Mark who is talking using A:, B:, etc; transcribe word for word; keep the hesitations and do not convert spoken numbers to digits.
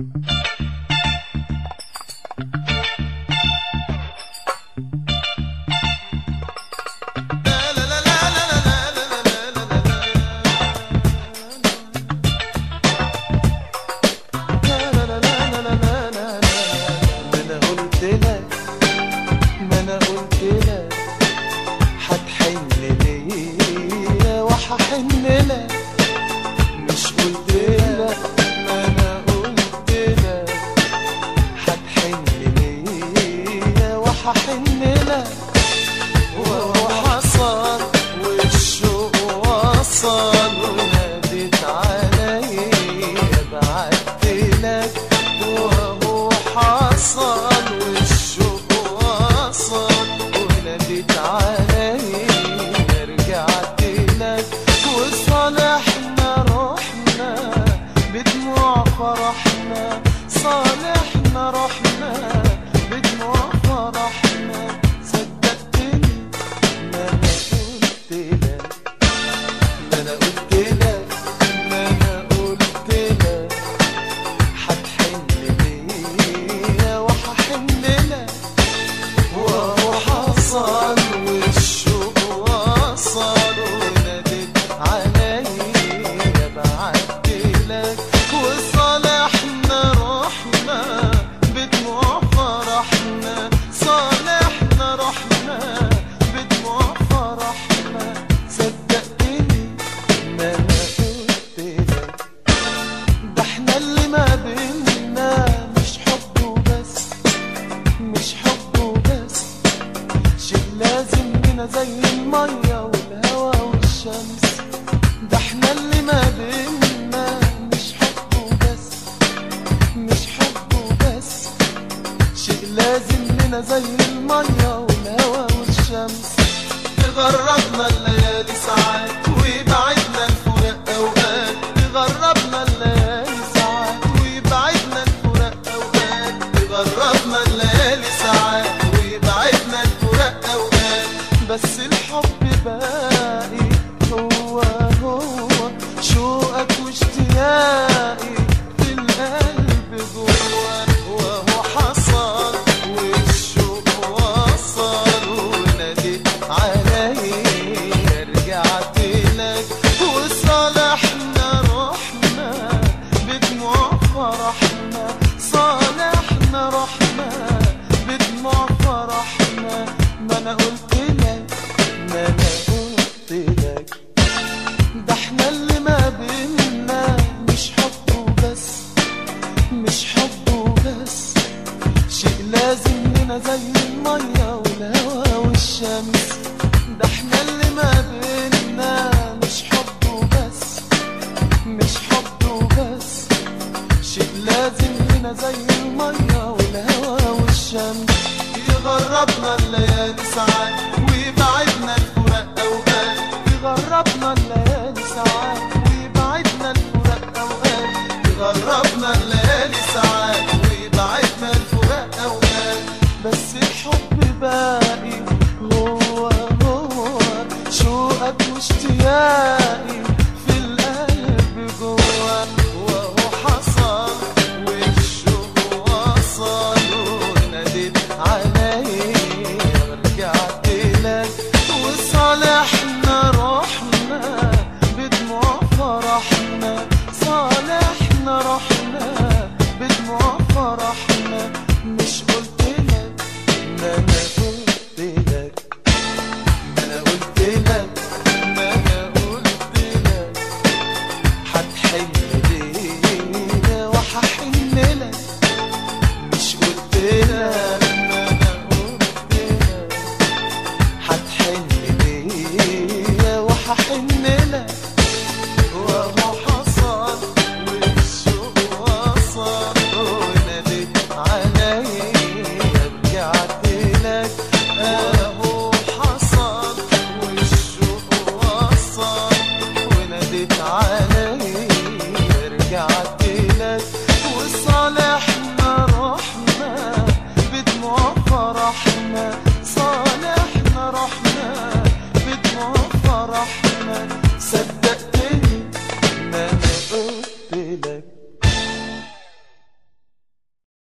A: مش قلت لك ما انا قلت لك هتحن ليا وهحن لك وهو حصل والشوق وصل وناديت عليا بعت لك وهو حصل والشوق وصل وناديت عليا رجعت لك وصالحنا رحنا بدموع فرحنا صالحنا رحنا بدموع فرحنا صدقتني ما انا قلت لك ما انا قلت لك ما انا قلت لك هتحن ليا وهحن لك وهو حصل والشوق وصل وناديت عليا بعت لك وصالحنا رحنا بدموع فرحنا صالحنا رحنا بدموع فرحنا صدقتني ما انا قلت لك ده احنا اللي ما بينا مش حب وبس مش حب وبس شيء لازم لنا زي المية والهوا والشمس ده احنا اللي ما بينا مش حب وبس مش حب وبس شيء لازم لنا زي المية والهوا والشمس تغربنا الليالي ساعات ويبعدنا الفراق اوقات تغربنا الليالي ساعات ويبعدنا الفراق اوقات تغربنا الليالي ساعات ويبعدنا الفراق اوقات بس الحب باقي هو هو شوقك واشتياقي في القلب جوا وهو حصل والشوق وصل وناديت عليا رجعت لك وصالحنا رحنا بدموع فرحنا صالحنا رحنا بدموع فرحنا ما انا قلت لك ما انا قلت لك ده احنا اللي ما بينا مش حب وبس مش حب وبس شيء لازم لنا زي المية والهوا والشمس ده احنا اللي ما بينا مش حب وبس مش حب وبس شيء لازم لنا زي المية والهوا والشمس يغربنا الليالي ساعات